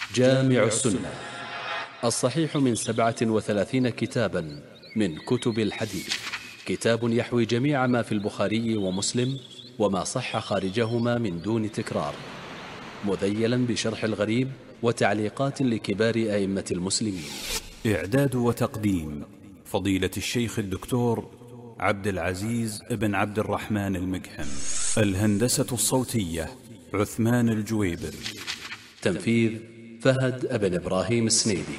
جامع السنة الصحيح من 37 كتابا من كتب الحديث، كتاب يحوي جميع ما في البخاري ومسلم وما صح خارجهما من دون تكرار، مذيلا بشرح الغريب وتعليقات لكبار أئمة المسلمين. إعداد وتقديم فضيلة الشيخ الدكتور عبد العزيز بن عبد الرحمن المقحم. الهندسة الصوتية عثمان الجويبر. تنفيذ فهد بن إبراهيم السنيدي.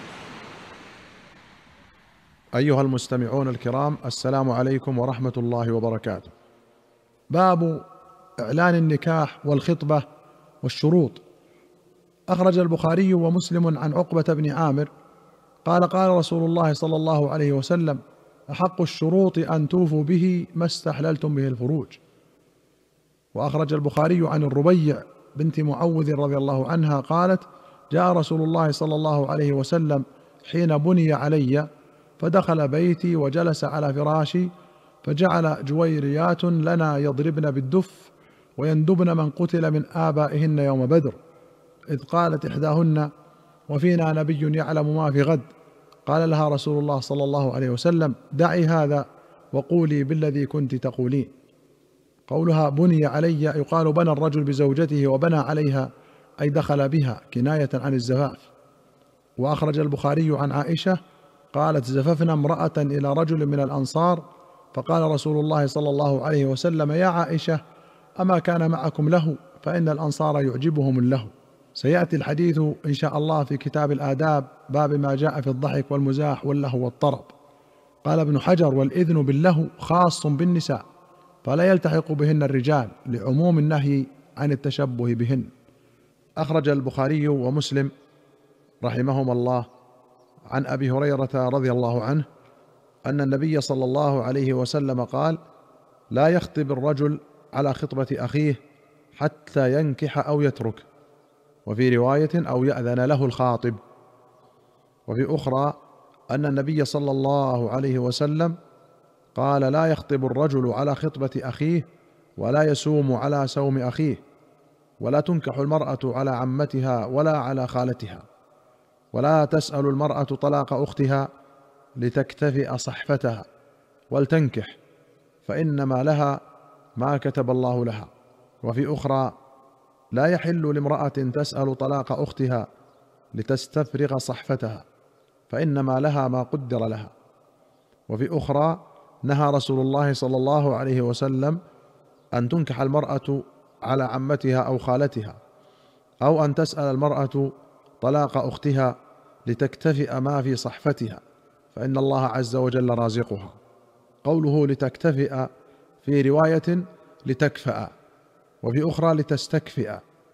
أيها المستمعون الكرام، السلام عليكم ورحمة الله وبركاته. باب إعلان النكاح والخطبة والشروط. أخرج البخاري ومسلم عن عقبة بن عامر قال: قال رسول الله صلى الله عليه وسلم: أحق الشروط أن توفوا به ما استحللتم به الفروج. وأخرج البخاري عن الربيع بنت معوذ رضي الله عنها قالت: جاء رسول الله صلى الله عليه وسلم حين بني علي، فدخل بيتي وجلس على فراشي، فجعل جويريات لنا يضربن بالدف ويندبن من قتل من آبائهن يوم بدر، إذ قالت إحداهن: وفينا نبي يعلم ما في غد. قال لها رسول الله صلى الله عليه وسلم: دعي هذا وقولي بالذي كنت تقولين. قولها بني علي يقال بنى الرجل بزوجته وبنى عليها أي دخل بها، كناية عن الزفاف. وأخرج البخاري عن عائشة قالت: زففنا امرأة إلى رجل من الأنصار، فقال رسول الله صلى الله عليه وسلم: يا عائشة، أما كان معكم له؟ فإن الأنصار يعجبهم اللهو. سيأتي الحديث إن شاء الله في كتاب الآداب، باب ما جاء في الضحك والمزاح واللهو والطرب. قال ابن حجر: والإذن باللهو خاص بالنساء، فلا يلتحق بهن الرجال، لعموم النهي عن التشبه بهن. أخرج البخاري ومسلم رحمهما الله عن أبي هريرة رضي الله عنه أن النبي صلى الله عليه وسلم قال: لا يخطب الرجل على خطبة أخيه حتى ينكح أو يترك، وفي رواية: أو يأذن له الخاطب. وفي أخرى أن النبي صلى الله عليه وسلم قال: لا يخطب الرجل على خطبة أخيه، ولا يسوم على سوم أخيه، ولا تنكح المرأة على عمتها ولا على خالتها، ولا تسأل المرأة طلاق أختها لتكتفئ صحفتها، ولتنكح فإنما لها ما كتب الله لها. وفي أخرى: لا يحل لامرأة تسأل طلاق أختها لتستفرغ صحفتها، فإنما لها ما قدر لها. وفي أخرى: نهى رسول الله صلى الله عليه وسلم أن تنكح المرأة على عمتها أو خالتها، أو أن تسأل المرأة طلاق أختها لتكتفئ ما في صحفتها، فإن الله عز وجل رازقها. قوله لتكتفئ في رواية لتكفأ، وفي أخرى لتستكفئ،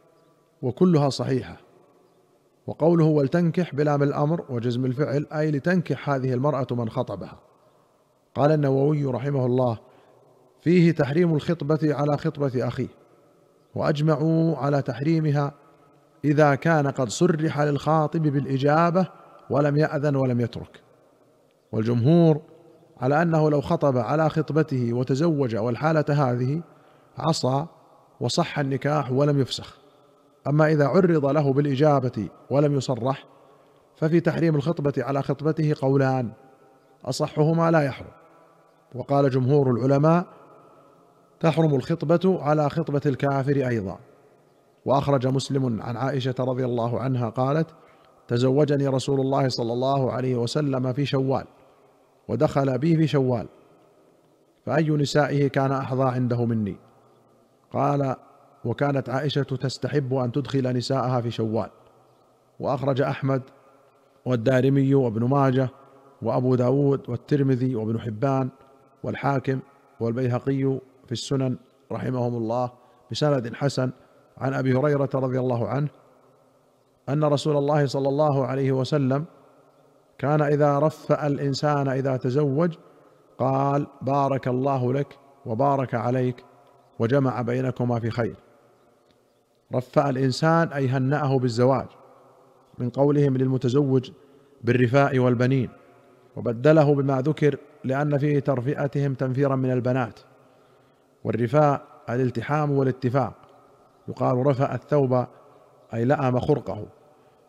وكلها صحيحة. وقوله ولتنكح بلام الأمر وجزم الفعل أي لتنكح هذه المرأة من خطبها. قال النووي رحمه الله: فيه تحريم الخطبة على خطبة أخيه، وأجمعوا على تحريمها إذا كان قد صرح للخاطب بالإجابة ولم يأذن ولم يترك. والجمهور على أنه لو خطب على خطبته وتزوج والحالة هذه عصى وصح النكاح ولم يفسخ. أما إذا عرض له بالإجابة ولم يصرح، ففي تحريم الخطبة على خطبته قولان، أصحهما لا يحرم. وقال جمهور العلماء: تحرم الخطبة على خطبة الكافر أيضا. وأخرج مسلم عن عائشة رضي الله عنها قالت: تزوجني رسول الله صلى الله عليه وسلم في شوال، ودخل بي في شوال، فأي نسائه كان أحظى عنده مني؟ قال: وكانت عائشة تستحب أن تدخل نساءها في شوال. وأخرج أحمد والدارمي وابن ماجه وأبو داود والترمذي وابن حبان والحاكم والبيهقي في السنن رحمهم الله بسند حسن عن أبي هريرة رضي الله عنه أن رسول الله صلى الله عليه وسلم كان إذا رفأ الإنسان إذا تزوج قال: بارك الله لك وبارك عليك وجمع بينكما في خير. رفأ الإنسان أي هنأه بالزواج، من قولهم للمتزوج بالرفاء والبنين، وبدله بما ذكر لأن فيه ترفئتهم تنفيرا من البنات. والرفاء الالتحام والاتفاق، يقال رفأ الثوب أي لأم خرقه،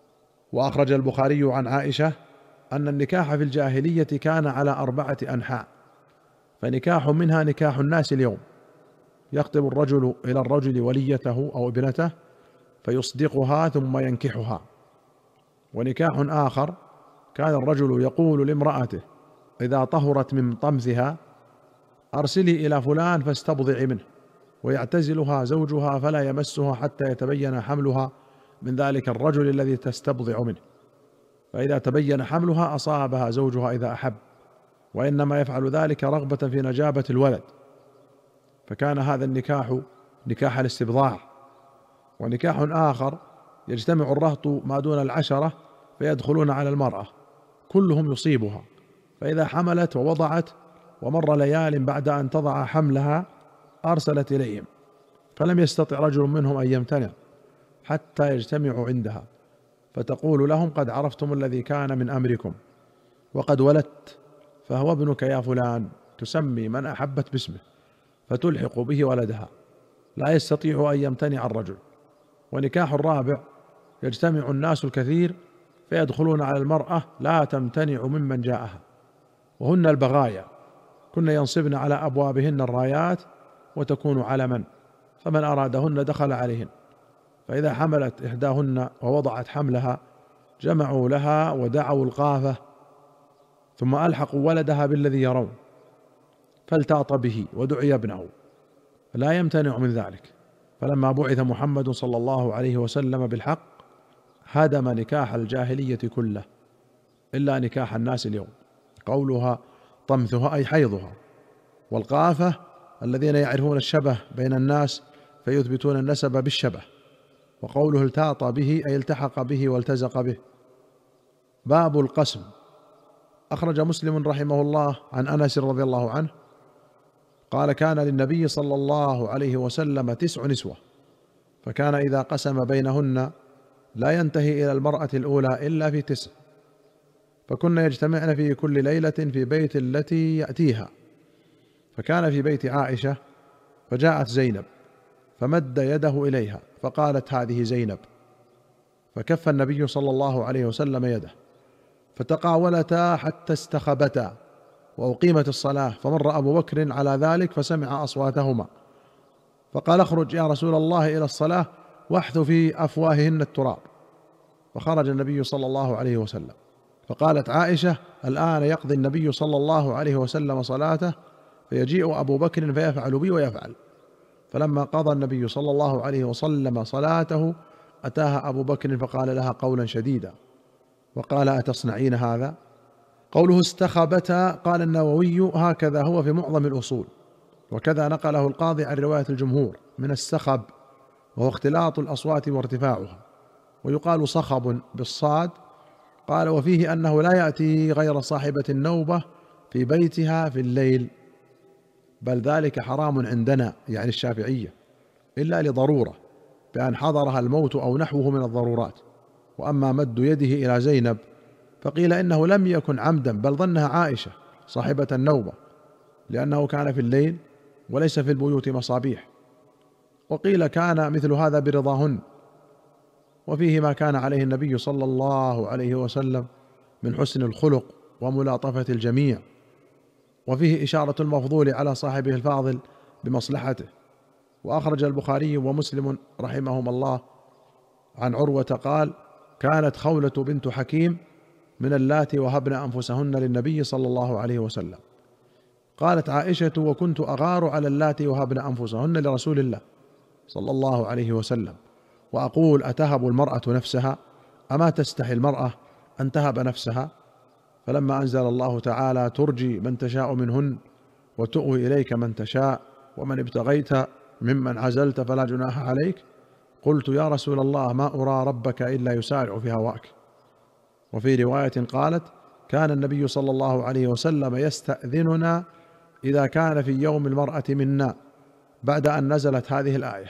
وأخرج البخاري عن عائشة أن النكاح في الجاهلية كان على 4 أنحاء، فنكاح منها نكاح الناس اليوم، يخطب الرجل إلى الرجل وليته أو ابنته فيصدقها ثم ينكحها. ونكاح آخر كان الرجل يقول لامرأته إذا طهرت من طمثها أرسلي إلى فلان فاستبضعي منه، ويعتزلها زوجها فلا يمسها حتى يتبين حملها من ذلك الرجل الذي تستبضع منه، فإذا تبين حملها أصابها زوجها إذا أحب، وإنما يفعل ذلك رغبة في نجابة الولد. فكان هذا النكاح نكاح الاستبضاع. ونكاح آخر يجتمع الرهط ما دون 10 فيدخلون على المرأة كلهم يصيبها، فإذا حملت ووضعت ومر ليال بعد أن تضع حملها أرسلت إليهم، فلم يستطع رجل منهم أن يمتنع حتى يجتمعوا عندها، فتقول لهم قد عرفتم الذي كان من أمركم وقد ولدت، فهو ابنك يا فلان، تسمي من أحبت باسمه فتلحق به ولدها، لا يستطيع أن يمتنع الرجل. ونكاح الرابع يجتمع الناس الكثير فيدخلون على المرأة لا تمتنع ممن جاءها، وهن البغايا، كن ينصبن على أبوابهن الرايات وتكون علما، فمن أرادهن دخل عليهن. فإذا حملت إحداهن ووضعت حملها جمعوا لها ودعوا القافة، ثم ألحقوا ولدها بالذي يرون فالتاط به ودعي ابنه، لا يمتنع من ذلك. فلما بعث محمد صلى الله عليه وسلم بالحق هدم نكاح الجاهلية كله إلا نكاح الناس اليوم. قولها طمثها أي حيضها، والقافة الذين يعرفون الشبه بين الناس فيثبتون النسب بالشبه. وقوله التاط به أي التحق به والتزق به. باب القسم. أخرج مسلم رحمه الله عن أنس رضي الله عنه قال كان للنبي صلى الله عليه وسلم 9 نسوة، فكان إذا قسم بينهن لا ينتهي إلى المرأة الأولى إلا في 9، فكن يجتمعن في كل ليلة في بيت التي يأتيها، فكان في بيت عائشة، فجاءت زينب فمد يده إليها فقالت هذه زينب، فكف النبي صلى الله عليه وسلم يده، فتقاولتا حتى استخبتا، وأقيمت الصلاة، فمر أبو بكر على ذلك فسمع أصواتهما فقال اخرج يا رسول الله إلى الصلاة واحث في أفواههن التراب، فخرج النبي صلى الله عليه وسلم. فقالت عائشة الآن يقضي النبي صلى الله عليه وسلم صلاته فيجيء أبو بكر فيفعل بي ويفعل. فلما قضى النبي صلى الله عليه وسلم صلاته أتاها أبو بكر فقال لها قولا شديدا وقال أتصنعين هذا؟ قوله استخبتا قال النووي هكذا هو في معظم الأصول، وكذا نقله القاضي عن رواية الجمهور من السخب، وهو اختلاط الأصوات وارتفاعها، ويقال صخب بالصاد. قال وفيه أنه لا يأتي غير صاحبة النوبة في بيتها في الليل، بل ذلك حرام عندنا يعني الشافعية إلا لضرورة بأن حضرها الموت أو نحوه من الضرورات. وأما مد يده إلى زينب فقيل إنه لم يكن عمدا، بل ظنها عائشة صاحبة النوبة، لأنه كان في الليل وليس في البيوت مصابيح. وقيل كان مثل هذا برضاهن. وفيه ما كان عليه النبي صلى الله عليه وسلم من حسن الخلق وملاطفة الجميع، وفيه إشارة المفضول على صاحبه الفاضل بمصلحته. وأخرج البخاري ومسلم رحمهما الله عن عروة قال كانت خولة بنت حكيم من اللاتي وهبن أنفسهن للنبي صلى الله عليه وسلم. قالت عائشة وكنت أغار على اللاتي وهبن أنفسهن لرسول الله صلى الله عليه وسلم، وأقول أتهب المرأة نفسها؟ أما تستحي المرأة أن تهب نفسها؟ فلما أنزل الله تعالى ترجي من تشاء منهن وتؤوي إليك من تشاء ومن ابتغيت ممن عزلت فلا جناح عليك، قلت يا رسول الله ما أرى ربك إلا يسارع في هواك. وفي رواية قالت كان النبي صلى الله عليه وسلم يستأذننا إذا كان في يوم المرأة منا بعد أن نزلت هذه الآية.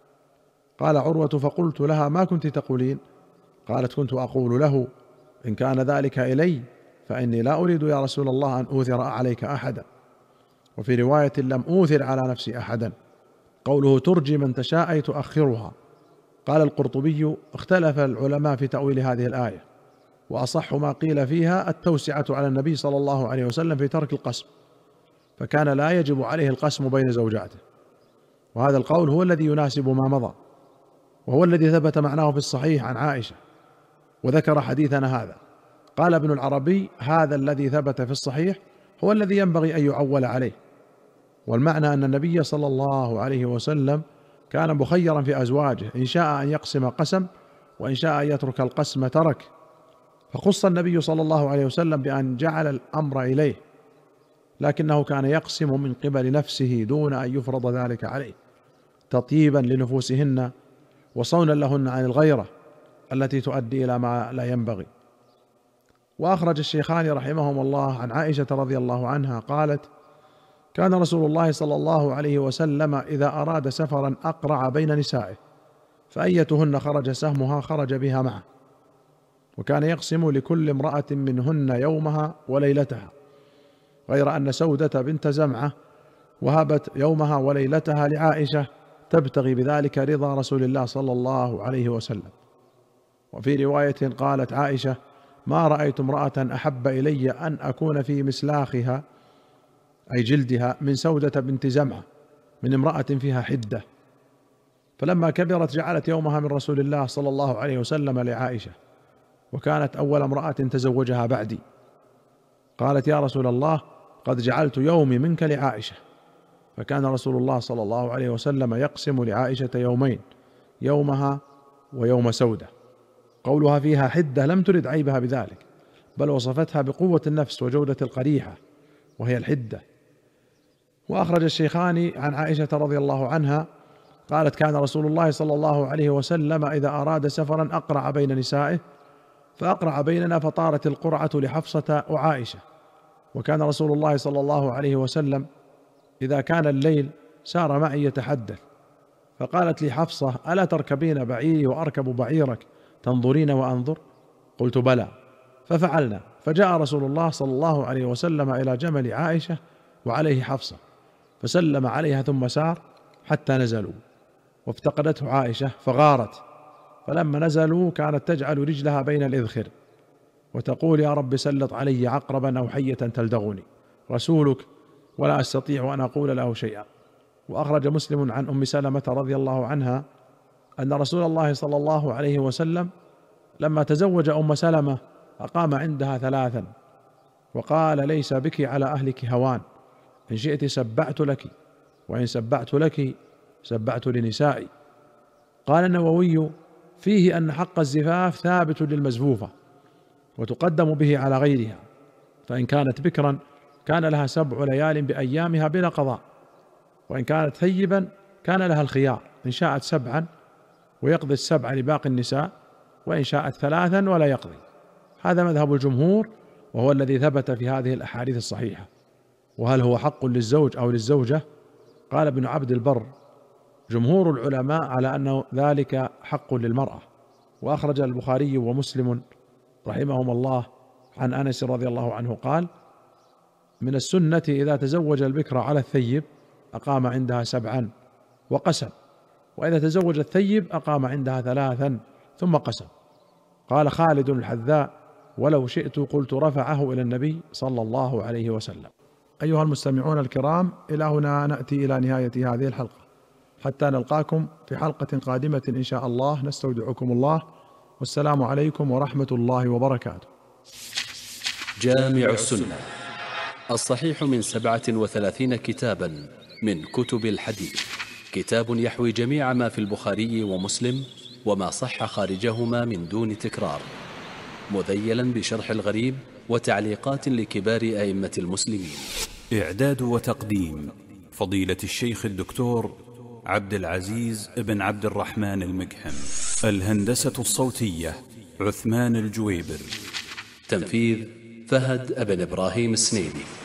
قال عروة فقلت لها ما كنت تقولين؟ قالت كنت أقول له إن كان ذلك إلي فإني لا أريد يا رسول الله أن أوثر عليك أحدا. وفي رواية لم أوثر على نفسي أحدا. قوله ترجي من تشاء أي تؤخرها، قال القرطبي: اختلف العلماء في تأويل هذه الآية، وأصح ما قيل فيها التوسعة على النبي صلى الله عليه وسلم في ترك القسم، فكان لا يجب عليه القسم بين زوجاته، وهذا القول هو الذي يناسب ما مضى، وهو الذي ثبت معناه في الصحيح عن عائشة، وذكر حديثنا هذا. قال ابن العربي: هذا الذي ثبت في الصحيح هو الذي ينبغي أن يعول عليه، والمعنى أن النبي صلى الله عليه وسلم كان مخيرا في أزواجه، إن شاء أن يقسم قسم، وإن شاء أن يترك القسم ترك، فخص النبي صلى الله عليه وسلم بأن جعل الأمر إليه، لكنه كان يقسم من قبل نفسه دون أن يفرض ذلك عليه، تطييبا لنفوسهن وصونا لهن عن الغيرة التي تؤدي إلى ما لا ينبغي. وأخرج الشيخان رحمهم الله عن عائشة رضي الله عنها قالت: كان رسول الله صلى الله عليه وسلم إذا أراد سفرا أقرع بين نسائه، فأيتهن خرج سهمها خرج بها معه، وكان يقسم لكل امرأة منهن يومها وليلتها، غير أن سودة بنت زمعة وهبت يومها وليلتها لعائشة تبتغي بذلك رضا رسول الله صلى الله عليه وسلم. وفي رواية قالت عائشة: ما رأيت امرأة أحب إلي أن أكون في مسلاخها أي جلدها من سودة بنت زمعة من امرأة فيها حدة. فلما كبرت جعلت يومها من رسول الله صلى الله عليه وسلم لعائشة، وكانت أول امرأة تزوجها بعدي. قالت: يا رسول الله، قد جعلت يومي منك لعائشة. فكان رسول الله صلى الله عليه وسلم يقسم لعائشة يومين، يومها ويوم سودة. قولها فيها حدة لم ترد عيبها بذلك، بل وصفتها بقوة النفس وجودة القريحة، وهي الحدة. وأخرج الشيخان عن عائشة رضي الله عنها قالت: كان رسول الله صلى الله عليه وسلم إذا أراد سفرا أقرع بين نسائه، فأقرع بيننا فطارت القرعة لحفصة وعائشة. وكان رسول الله صلى الله عليه وسلم إذا كان الليل سار معي يتحدث، فقالت لي حفصة: ألا تركبين بعيري وأركب بعيرك تنظرين وأنظر؟ قلت: بلى. ففعلنا، فجاء رسول الله صلى الله عليه وسلم إلى جمل عائشة وعليه حفصة، فسلم عليها ثم سار حتى نزلوا، وافتقدته عائشة فغارت، فلما نزلوا كانت تجعل رجلها بين الإذخر وتقول: يا رب سلط علي عقربا أو حية تلدغني، رسولك ولا أستطيع أن أقول له شيئا. وأخرج مسلم عن أم سلمة رضي الله عنها أن رسول الله صلى الله عليه وسلم لما تزوج أم سلمة أقام عندها 3، وقال: ليس بك على أهلك هوان، إن شئت سبعت لك، وإن سبعت لك سبعت لنسائي. قال النووي: فيه أن حق الزفاف ثابت للمزفوفة، وتقدم به على غيرها، فإن كانت بكرا كان لها 7 ليال بأيامها بلا قضاء، وإن كانت ثيبا كان لها الخيار، إن شاءت 7 ويقضي 7 لباقي النساء، وإن شاءت 3 ولا يقضي. هذا مذهب الجمهور، وهو الذي ثبت في هذه الأحاديث الصحيحة. وهل هو حق للزوج أو للزوجة؟ قال ابن عبد البر: جمهور العلماء على أنه ذلك حق للمرأة. وأخرج البخاري ومسلم رحمهما الله عن أنس رضي الله عنه قال: من السنة إذا تزوج البكر على الثيب أقام عندها 7 وقسم، وإذا تزوج الثيب أقام عندها 3 ثم قسم. قال خالد الحذاء: ولو شئت قلت رفعه إلى النبي صلى الله عليه وسلم. أيها المستمعون الكرام، إلى هنا نأتي إلى نهاية هذه الحلقة، حتى نلقاكم في حلقة قادمة إن شاء الله، نستودعكم الله، والسلام عليكم ورحمة الله وبركاته. جامع السنة الصحيح من 37 كتابا من كتب الحديث، كتاب يحوي جميع ما في البخاري ومسلم وما صح خارجهما من دون تكرار، مذيلا بشرح الغريب وتعليقات لكبار أئمة المسلمين. إعداد وتقديم فضيلة الشيخ الدكتور عبد العزيز بن عبد الرحمن المقحم. الهندسة الصوتية عثمان الجويبر. تنفيذ فهد بن إبراهيم السنيدي.